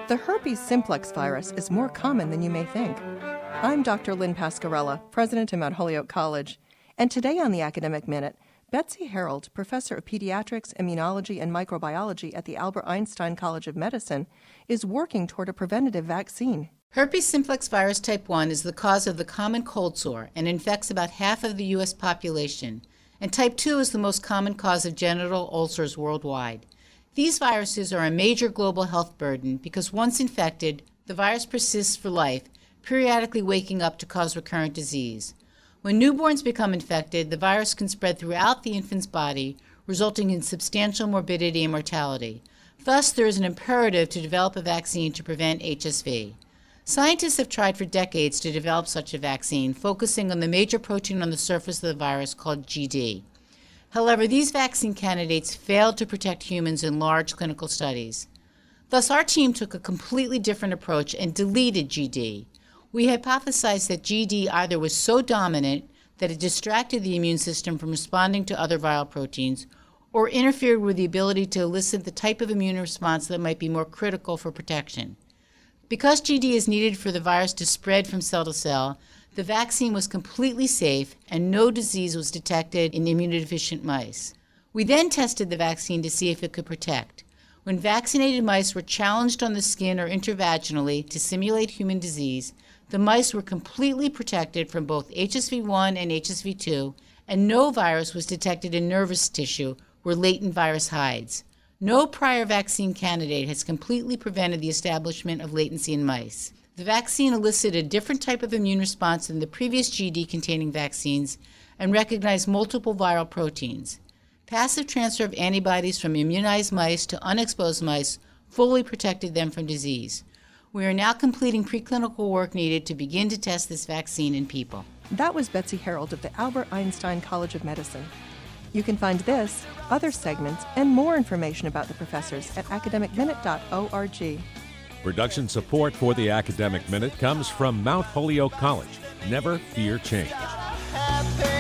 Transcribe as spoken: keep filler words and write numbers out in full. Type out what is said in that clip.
The herpes simplex virus is more common than you may think. I'm Doctor Lynn Pascarella, president of Mount Holyoke College, and today on the Academic Minute, Betsy Harold, professor of pediatrics, immunology, and microbiology at the Albert Einstein College of Medicine, is working toward a preventative vaccine. Herpes simplex virus type one is the cause of the common cold sore and infects about half of the U S population, and type two is the most common cause of genital ulcers worldwide. These viruses are a major global health burden because once infected, the virus persists for life, periodically waking up to cause recurrent disease. When newborns become infected, the virus can spread throughout the infant's body, resulting in substantial morbidity and mortality. Thus, there is an imperative to develop a vaccine to prevent H S V. Scientists have tried for decades to develop such a vaccine, focusing on the major protein on the surface of the virus called G D. However, these vaccine candidates failed to protect humans in large clinical studies. Thus, our team took a completely different approach and deleted G D. We hypothesized that G D either was so dominant that it distracted the immune system from responding to other viral proteins, or interfered with the ability to elicit the type of immune response that might be more critical for protection. Because G D is needed for the virus to spread from cell to cell, the vaccine was completely safe and no disease was detected in immunodeficient mice. We then tested the vaccine to see if it could protect. When vaccinated mice were challenged on the skin or intravaginally to simulate human disease, the mice were completely protected from both H S V one and H S V two, and no virus was detected in nervous tissue where latent virus hides. No prior vaccine candidate has completely prevented the establishment of latency in mice. The vaccine elicited a different type of immune response than the previous G D-containing vaccines and recognized multiple viral proteins. Passive transfer of antibodies from immunized mice to unexposed mice fully protected them from disease. We are now completing preclinical work needed to begin to test this vaccine in people. That was Betsy Harold of the Albert Einstein College of Medicine. You can find this, other segments, and more information about the professors at academic minute dot org. Production support for the Academic Minute comes from Mount Holyoke College. Never fear change.